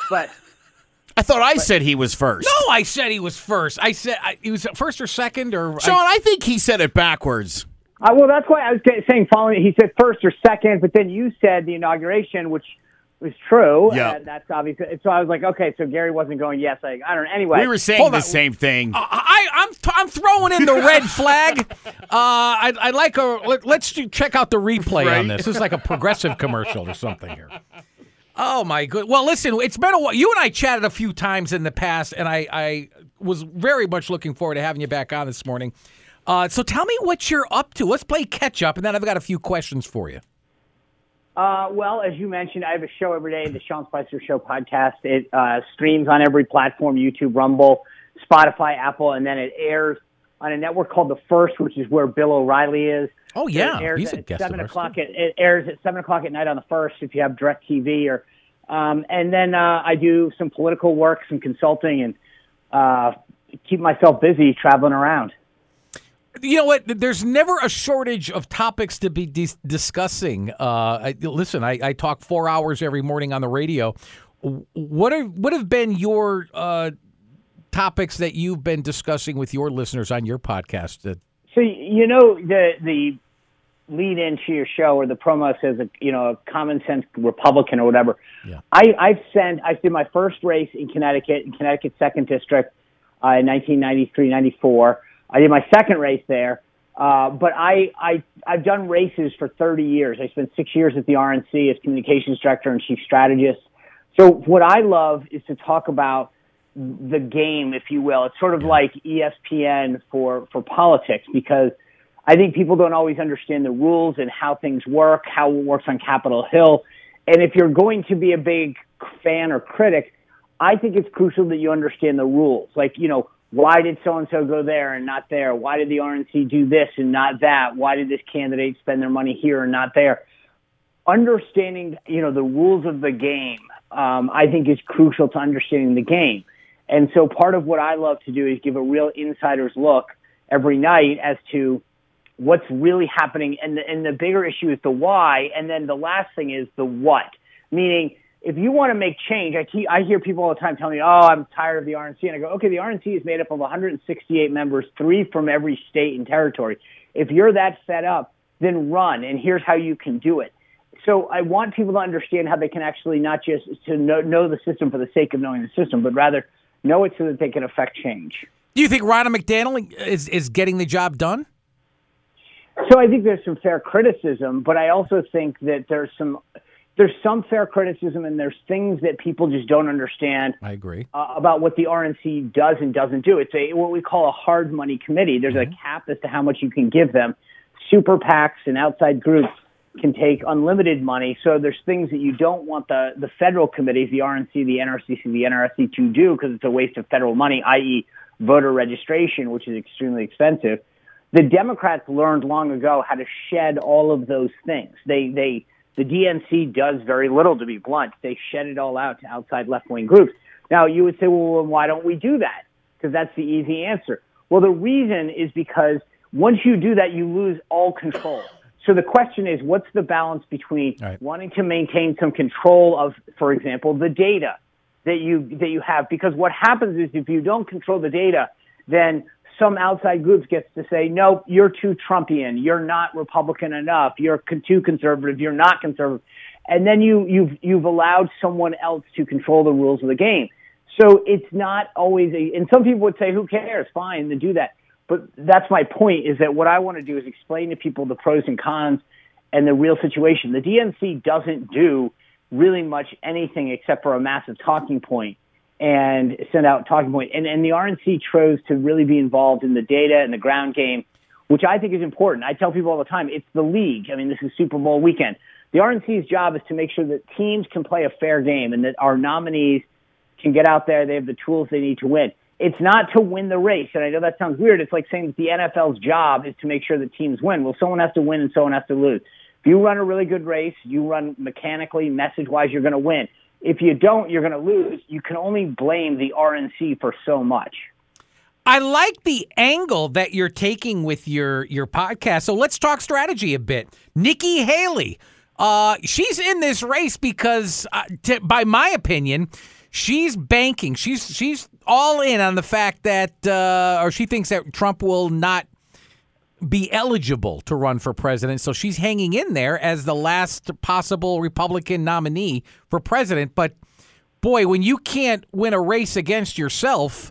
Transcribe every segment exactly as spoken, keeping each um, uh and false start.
But I thought I but, said he was first. No, I said he was first. I said I, he was first or second or. Sean, I, I think he said it backwards. Uh, well, that's why I was saying following. He said first or second, but then you said the inauguration, which was true. Yeah, uh, that's obvious. So I was like, okay, so Gary wasn't going. Yes, I, I don't know. Anyway, we were saying the same thing. Uh, I, I'm t- I'm throwing in the red flag. Uh, I I like a. Let, let's check out the replay right. on this. This is like a progressive commercial or something here. Oh my good. Well, listen, it's been a while. You and I chatted a few times in the past, and I I was very much looking forward to having you back on this morning. Uh, so tell me what you're up to. Let's play catch up, and then I've got a few questions for you. Uh, well, as you mentioned, I have a show every day, the Sean Spicer Show podcast. It uh, streams on every platform, YouTube, Rumble, Spotify, Apple, and then it airs on a network called The First, which is where Bill O'Reilly is. Oh, yeah. It airs He's a at guest seven of ours, o'clock. At, it airs at seven o'clock at night on The First if you have DirecTV. Or, um, and then uh, I do some political work, some consulting, and uh, keep myself busy traveling around. You know what? There's never a shortage of topics to be dis- discussing. Uh, I, listen, I, I talk four hours every morning on the radio. What are what have been your uh, topics that you've been discussing with your listeners on your podcast? That- so you know the the lead into your show or the promo says a you know a common sense Republican or whatever. Yeah. I I've sent I did my first race in Connecticut in Connecticut second district uh, in nineteen ninety-three ninety-four. I did my second race there, uh, but I, I, I've done races for thirty years. I spent six years at the R N C as communications director and chief strategist. So what I love is to talk about the game, if you will. It's sort of yeah. like E S P N for, for politics, because I think people don't always understand the rules and how things work, how it works on Capitol Hill. And if you're going to be a big fan or critic, I think it's crucial that you understand the rules. Like, you know, why did so-and-so go there and not there? Why did the R N C do this and not that? Why did this candidate spend their money here and not there? Understanding, you know, the rules of the game, um, I think is crucial to understanding the game. And so part of what I love to do is give a real insider's look every night as to what's really happening. And the, and the bigger issue is the why. And then the last thing is the what, meaning if you want to make change, I, keep, I hear people all the time tell me, oh, I'm tired of the R N C. And I go, okay, the R N C is made up of one hundred sixty-eight members, three from every state and territory. If you're that fed up, then run, and here's how you can do it. So I want people to understand how they can actually not just to know, know the system for the sake of knowing the system, but rather know it so that they can affect change. Do you think Ronna McDaniel is, is getting the job done? So I think there's some fair criticism, but I also think that there's some – There's some fair criticism, and there's things that people just don't understand. I agree uh, about what the R N C does and doesn't do. It's a what we call a hard money committee. There's mm-hmm. a cap as to how much you can give them. Super PACs and outside groups can take unlimited money. So there's things that you don't want the the federal committees, the R N C, the N R C C, the N R S C, to do because it's a waste of federal money, that is, voter registration, which is extremely expensive. The Democrats learned long ago how to shed all of those things. They they The D N C does very little, to be blunt. They shed it all out to outside left-wing groups. Now, you would say, well, why don't we do that? Because that's the easy answer. Well, the reason is because once you do that, you lose all control. So the question is, what's the balance between right. wanting to maintain some control of, for example, the data that you that you have? Because what happens is if you don't control the data, then some outside groups gets to say, nope, you're too Trumpian. You're not Republican enough. You're too conservative. You're not conservative. And then you, you've, you've allowed someone else to control the rules of the game. So it's not always a, and some people would say, who cares? Fine, to do that. But that's my point, is that what I want to do is explain to people the pros and cons and the real situation. The D N C doesn't do really much anything except for a massive talking point and send out talking point. And, and the R N C chose to really be involved in the data and the ground game, which I think is important. I tell people all the time, it's the league. I mean, this is Super Bowl weekend. The R N C's job is to make sure that teams can play a fair game and that our nominees can get out there. They have the tools they need to win. It's not to win the race. And I know that sounds weird. It's like saying that the N F L's job is to make sure that teams win. Well, someone has to win and someone has to lose. If you run a really good race, you run mechanically, message-wise, you're going to win. If you don't, you're going to lose. You can only blame the R N C for so much. I like the angle that you're taking with your, your podcast. So let's talk strategy a bit. Nikki Haley, uh, she's in this race because, uh, t- by my opinion, she's banking. She's she's all in on the fact that, uh, or she thinks that Trump will not be eligible to run for president. So she's hanging in there as the last possible Republican nominee for president. But boy, when you can't win a race against yourself,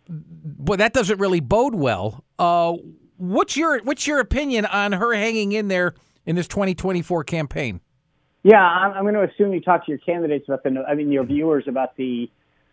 boy, that doesn't really bode well. Uh, what's your what's your opinion on her hanging in there in this twenty twenty-four campaign? Yeah, I'm, I'm going to assume you talk to your candidates about the, I mean, your viewers about the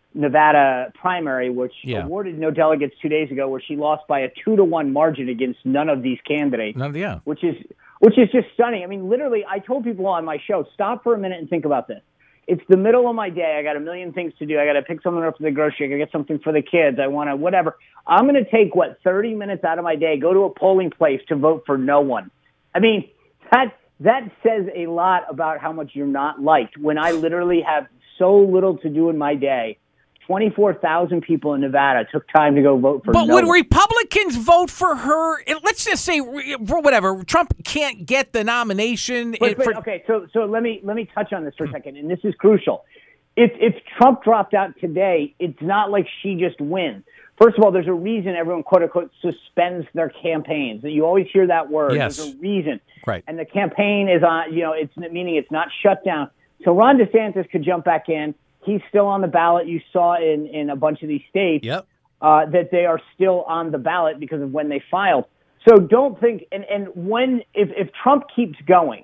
Nevada primary, which yeah. awarded no delegates two days ago, where she lost by a two to one margin against none of these candidates. None of the, yeah. Which is which is just stunning. I mean, literally, I told people on my show, stop for a minute and think about this. It's the middle of my day. I got a million things to do. I got to pick something up for the grocery. I got to get something for the kids. I want to whatever. I'm going to take, what, thirty minutes out of my day, go to a polling place to vote for no one. I mean, that that says a lot about how much you're not liked when I literally have so little to do in my day. twenty-four thousand people in Nevada took time to go vote for But no would one. Republicans vote for her? Let's just say, for whatever, Trump can't get the nomination. But, but, for, okay, so so let me let me touch on this for a second, and this is crucial. If if Trump dropped out today, it's not like she just wins. First of all, there's a reason everyone, quote unquote, suspends their campaigns. You always hear that word. Yes. There's a reason. Right. And the campaign is on, you know, it's meaning it's not shut down. So Ron DeSantis could jump back in. He's still on the ballot. You saw in, in a bunch of these states yep. uh, that they are still on the ballot because of when they filed. So don't think, and, and when, if, if Trump keeps going,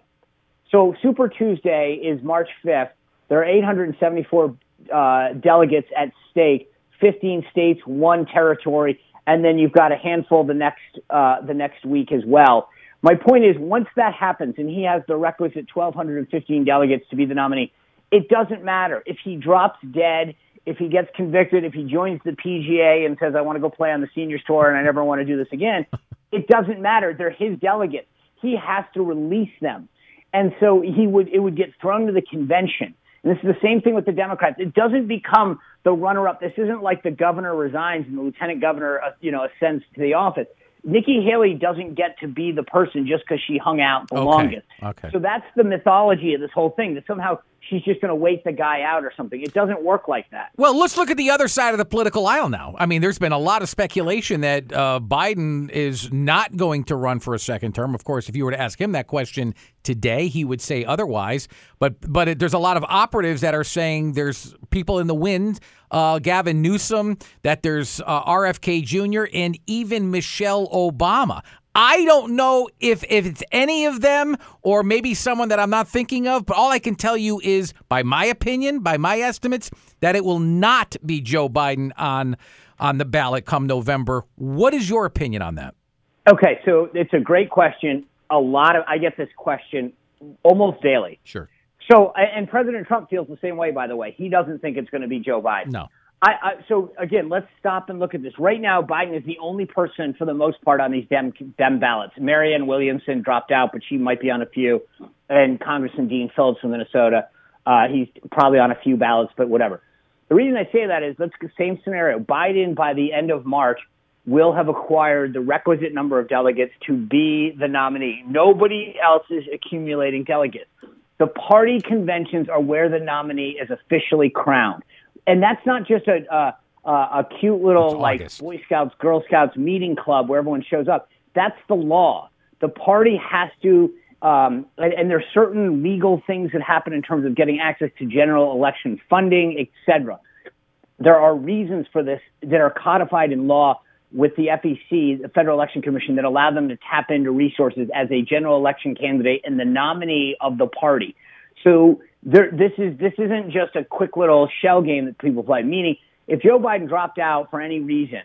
so Super Tuesday is March fifth. There are eight hundred seventy-four uh, delegates at stake, fifteen states, one territory, and then you've got a handful the next uh, the next week as well. My point is, once that happens and he has the requisite twelve fifteen delegates to be the nominee, it doesn't matter if he drops dead, if he gets convicted, if he joins the P G A and says, I want to go play on the seniors tour and I never want to do this again. It doesn't matter. They're his delegates. He has to release them. And so he would it would get thrown to the convention. And this is the same thing with the Democrats. It doesn't become the runner-up. This isn't like the governor resigns and the lieutenant governor, uh, you know, ascends to the office. Nikki Haley doesn't get to be the person just because she hung out the okay. longest. Okay. So that's the mythology of this whole thing, that somehow she's just going to wait the guy out or something. It doesn't work like that. Well, let's look at the other side of the political aisle now. I mean, there's been a lot of speculation that uh, Biden is not going to run for a second term. Of course, if you were to ask him that question today, he would say otherwise. But but it, there's a lot of operatives that are saying there's people in the wind, uh, Gavin Newsom, that there's uh, R F K Junior, and even Michelle Obama. I don't know if, if it's any of them or maybe someone that I'm not thinking of, but all I can tell you is, by my opinion, by my estimates, that it will not be Joe Biden on on the ballot come November. What is your opinion on that? Okay, so it's a great question. A lot of I get this question almost daily. Sure. So, and President Trump feels the same way, by the way. He doesn't think it's going to be Joe Biden. No. I, I, so, again, let's stop and look at this. Right now, Biden is the only person, for the most part, on these Dem, Dem ballots. Marianne Williamson dropped out, but she might be on a few. And Congressman Dean Phillips from Minnesota, uh, he's probably on a few ballots, but whatever. The reason I say that is, let's same scenario. Biden, by the end of March, will have acquired the requisite number of delegates to be the nominee. Nobody else is accumulating delegates. The party conventions are where the nominee is officially crowned. And that's not just a a, a cute little like Boy Scouts, Girl Scouts meeting club where everyone shows up. That's the law. The party has to, um, and, and there's certain legal things that happen in terms of getting access to general election funding, et cetera. There are reasons for this that are codified in law with the F E C, the Federal Election Commission, that allow them to tap into resources as a general election candidate and the nominee of the party. So there, this is this isn't just a quick little shell game that people play. Meaning, if Joe Biden dropped out for any reason,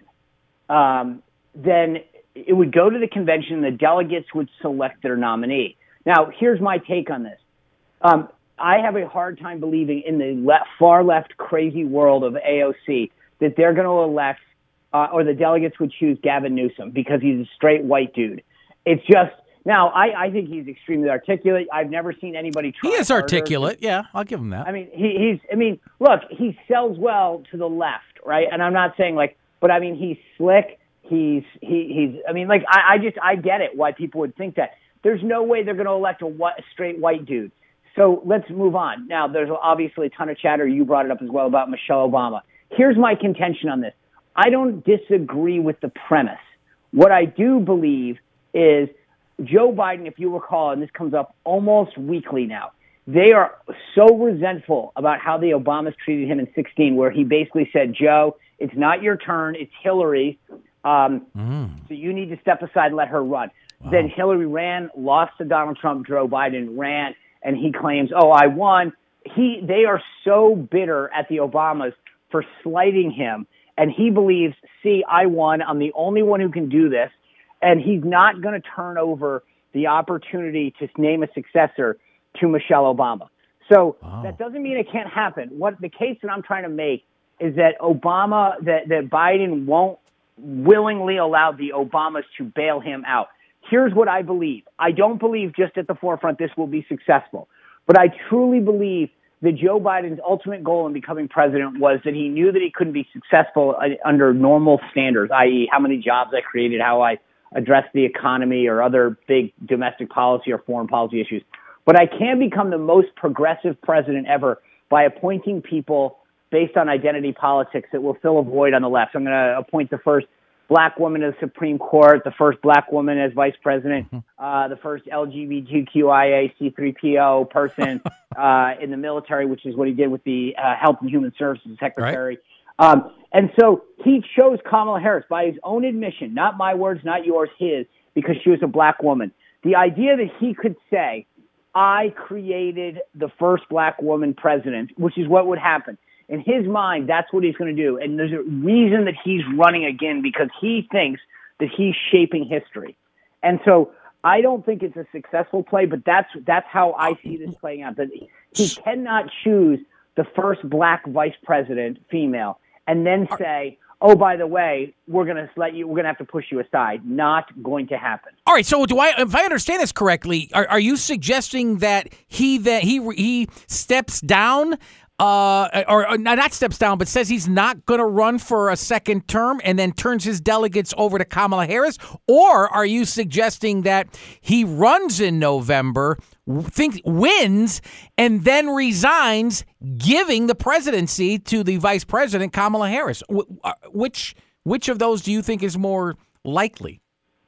um, then it would go to the convention. The delegates would select their nominee. Now, here's my take on this. Um, I have a hard time believing in the le- far left crazy world of A O C that they're going to elect uh, or the delegates would choose Gavin Newsom because he's a straight white dude. It's just. Now, I, I think he's extremely articulate. I've never seen anybody try. He is harder. articulate. Yeah, I'll give him that. I mean, he, he's. I mean, look, he sells well to the left, right? And I'm not saying like, but I mean, he's slick. He's he he's. I mean, like, I, I just I get it why people would think that. There's no way they're going to elect a, a straight white dude. So let's move on. Now, there's obviously a ton of chatter. You brought it up as well about Michelle Obama. Here's my contention on this. I don't disagree with the premise. What I do believe is Joe Biden, if you recall, and this comes up almost weekly now, they are so resentful about how the Obamas treated him in sixteen, where he basically said, Joe, it's not your turn, it's Hillary. Um, mm. So you need to step aside and let her run. Wow. Then Hillary ran, lost to Donald Trump, Joe Biden ran, and he claims, oh, I won. He, they are so bitter at the Obamas for slighting him. And he believes, see, I won. I'm the only one who can do this. And he's not going to turn over the opportunity to name a successor to Michelle Obama. So wow. that doesn't mean it can't happen. What the case that I'm trying to make is that Obama, that, that Biden won't willingly allow the Obamas to bail him out. Here's what I believe. I don't believe just at the forefront this will be successful, but I truly believe that Joe Biden's ultimate goal in becoming president was that he knew that he couldn't be successful under normal standards, that is how many jobs I created, how I addressed the economy or other big domestic policy or foreign policy issues. But I can become the most progressive president ever by appointing people based on identity politics that will fill a void on the left. So I'm going to appoint the first black woman to the Supreme Court, the first black woman as vice president, uh, the first L G B T Q I A C three P O person uh, in the military, which is what he did with the uh, Health and Human Services Secretary. Right. Um, and so he chose Kamala Harris by his own admission, not my words, not yours, his, because she was a black woman. The idea that he could say, I created the first black woman president, which is what would happen. In his mind, that's what he's going to do. And there's a reason that he's running again, because he thinks that he's shaping history. And so I don't think it's a successful play, but that's that's how I see this playing out. That he cannot choose the first black vice president, female, and then say, oh, by the way, we're going to let you, we're going to have to push you aside. Not going to happen. All right. So do I, if I understand this correctly, are, are you suggesting that he, that he, he steps down, Uh, or, or not steps down, but says he's not going to run for a second term and then turns his delegates over to Kamala Harris? Or are you suggesting that he runs in November, think wins, and then resigns, giving the presidency to the vice president, Kamala Harris? Which which of those do you think is more likely?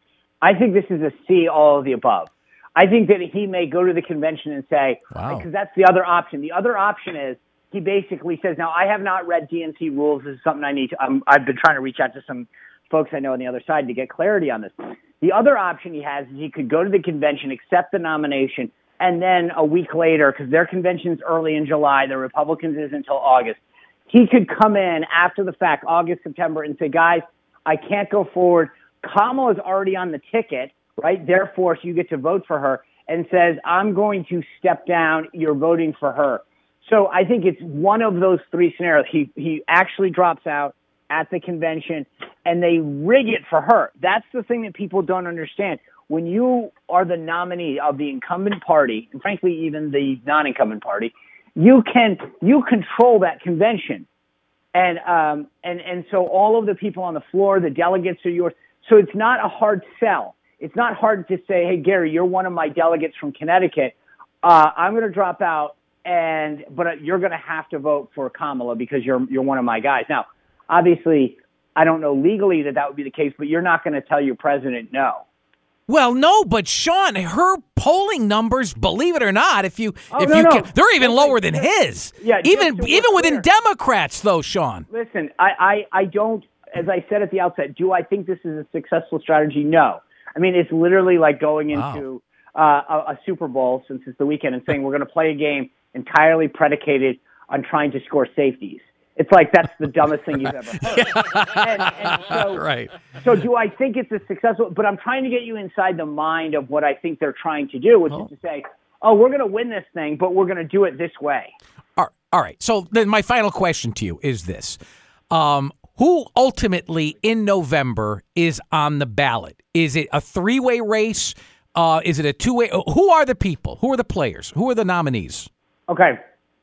I think this is a C, all of the above. I think that he may go to the convention and say, wow. because that's the other option. The other option is, he basically says, now, I have not read D N C rules. This is something I need to, um, I've been trying to reach out to some folks I know on the other side to get clarity on this. The other option he has is he could go to the convention, accept the nomination, and then a week later, because their convention's early in July, the Republicans is until August, he could come in after the fact, August, September, and say, guys, I can't go forward. Kamala's already on the ticket, right? Therefore, so you get to vote for her, and says, I'm going to step down. You're voting for her. So I think it's one of those three scenarios. He he actually drops out at the convention, and they rig it for her. That's the thing that people don't understand. When you are the nominee of the incumbent party, and frankly, even the non-incumbent party, you can you control that convention, and um and and so all of the people on the floor, the delegates are yours. So it's not a hard sell. It's not hard to say, hey, Gary, you're one of my delegates from Connecticut. Uh, I'm going to drop out. And but you're going to have to vote for Kamala because you're you're one of my guys. Now, obviously, I don't know legally that that would be the case, but you're not going to tell your president no. Well, no, but Sean, her polling numbers, believe it or not, if you oh, if no, you no. can, they're even lower than his. Yeah, even even within clear. Democrats, though, Sean. Listen, I, I I don't. As I said at the outset, do I think this is a successful strategy? No. I mean, it's literally like going into wow. uh, a, a Super Bowl since it's the weekend and saying we're going to play a game entirely predicated on trying to score safeties. It's like that's the dumbest thing you've ever heard. and, and so, right. so do I think it's a successful? But I'm trying to get you inside the mind of what I think they're trying to do, which oh. is to say, oh, we're going to win this thing, but we're going to do it this way. All right. So then my final question to you is this. Um, who ultimately in November is on the ballot? Is it a three-way race? Uh, is it a two-way? Who are the people? Who are the players? Who are the nominees? Okay.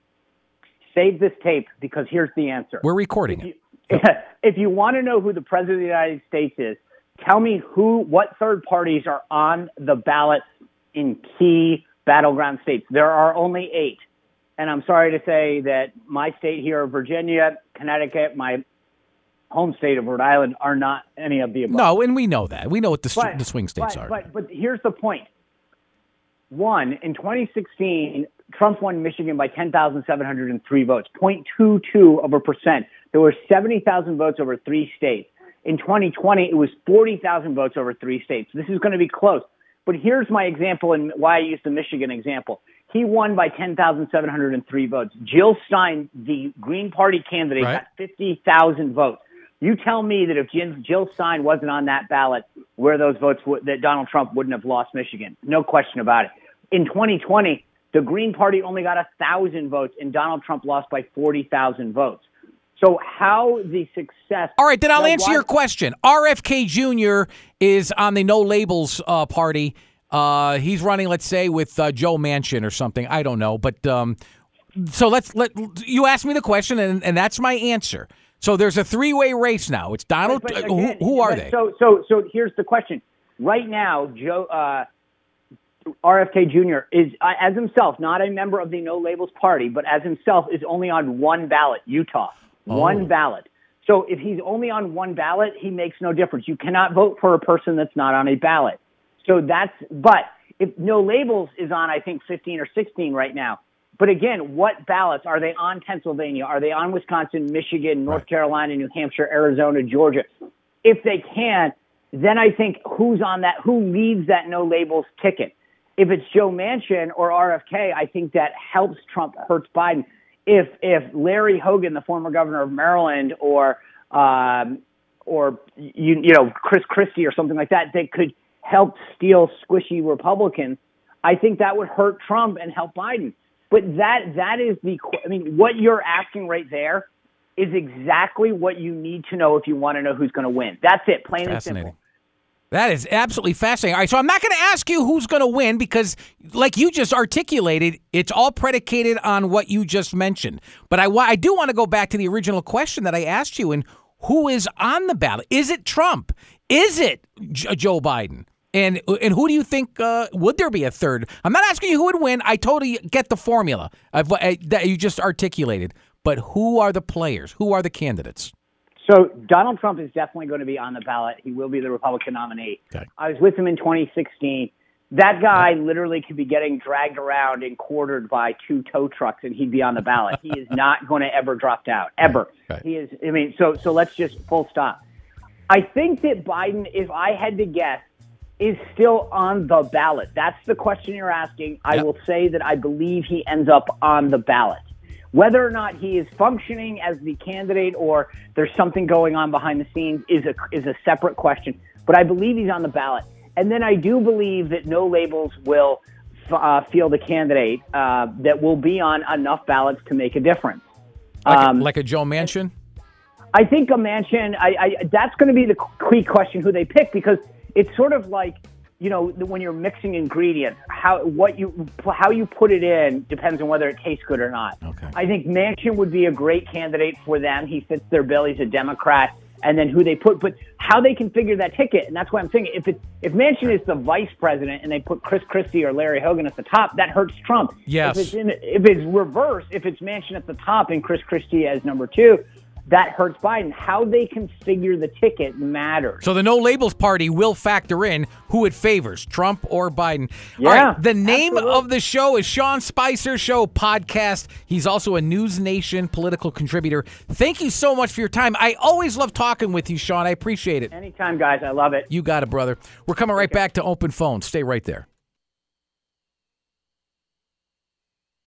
Save this tape because here's the answer. We're recording if you, it. If you want to know who the president of the United States is, tell me who, what third parties are on the ballot in key battleground states. There are only eight. And I'm sorry to say that my state here, Virginia, Connecticut, my home state of Rhode Island, are not any of the above. No, and we know that. We know what the, but, the swing states but, are. But, but here's the point. One, in twenty sixteen, Trump won Michigan by ten thousand seven hundred three votes, zero point two two of a percent. There were seventy thousand votes over three states. In twenty twenty, it was forty thousand votes over three states. This is going to be close. But here's my example and why I used the Michigan example. He won by ten thousand seven hundred three votes. Jill Stein, the Green Party candidate, right. got fifty thousand votes. You tell me that if Jill Stein wasn't on that ballot, where those votes would, that Donald Trump wouldn't have lost Michigan. No question about it. In twenty twenty, the Green Party only got one thousand votes, and Donald Trump lost by forty thousand votes. So how the success... All right, then I'll now, answer why, your question. R F K Junior is on the No Labels uh, party. Uh, he's running, let's say, with uh, Joe Manchin or something. I don't know. But um, so let's let you ask me the question, and, and that's my answer. So there's a three-way race now. It's Donald. But, but uh, again, who, who are but they? So, so, so here's the question. Right now, Joe uh, R F K Junior is, uh, as himself, not a member of the No Labels party, but as himself, is only on one ballot, Utah. Oh. One ballot. So if he's only on one ballot, he makes no difference. You cannot vote for a person that's not on a ballot. So that's, but if No Labels is on, I think, fifteen or sixteen right now. But again, what ballots? Are they on Pennsylvania? Are they on Wisconsin, Michigan, North right. Carolina, New Hampshire, Arizona, Georgia? If they can, then I think who's on that, who leads that No Labels ticket? If it's Joe Manchin or R F K, I think that helps Trump, hurts Biden. If if Larry Hogan, the former governor of Maryland, or um, or you you know Chris Christie or something like that, they could help steal squishy Republicans, I think that would hurt Trump and help Biden. But that that is the I mean, what you're asking right there is exactly what you need to know if you want to know who's going to win. That's it, plain and simple. That is absolutely fascinating. All right, so I'm not going to ask you who's going to win because, like you just articulated, it's all predicated on what you just mentioned. But I, I do want to go back to the original question that I asked you, and who is on the ballot? Is it Trump? Is it J- Joe Biden? And and who do you think, uh, would there be a third? I'm not asking you who would win. I totally get the formula of what, uh, that you just articulated. But who are the players? Who are the candidates? So Donald Trump is definitely going to be on the ballot. He will be the Republican nominee. Okay. I was with him in twenty sixteen. That guy literally could be getting dragged around and quartered by two tow trucks, and he'd be on the ballot. He is not going to ever drop out, ever. Right. He is. I mean, so so let's just full stop. I think that Biden, if I had to guess, is still on the ballot. That's the question you're asking. I Yep. will say that I believe he ends up on the ballot. Whether or not he is functioning as the candidate or there's something going on behind the scenes is a is a separate question. But I believe he's on the ballot. And then I do believe that No Labels will uh, field a candidate uh, that will be on enough ballots to make a difference. Like, Um, a, like a Joe Manchin? I think a Manchin, I, I, that's going to be the key question who they pick, because it's sort of like, you know, when you're mixing ingredients, how what you how you put it in depends on whether it tastes good or not. Okay. I think Manchin would be a great candidate for them. He fits their bill. He's a Democrat. And then who they put, but how they configure that ticket, and that's why I'm saying if it if Manchin is the vice president and they put Chris Christie or Larry Hogan at the top, that hurts Trump. Yes. If it's in, if it's reverse, if it's Manchin at the top and Chris Christie as number two, that hurts Biden. How they configure the ticket matters. So the No Labels party will factor in who it favors, Trump or Biden. Yeah, All right, the name absolutely. of the show is Sean Spicer Show Podcast. He's also a News Nation political contributor. Thank you so much for your time. I always love talking with you, Sean. I appreciate it. Anytime, guys. I love it. You got it, brother. We're coming right back to Open Phone. Stay right there.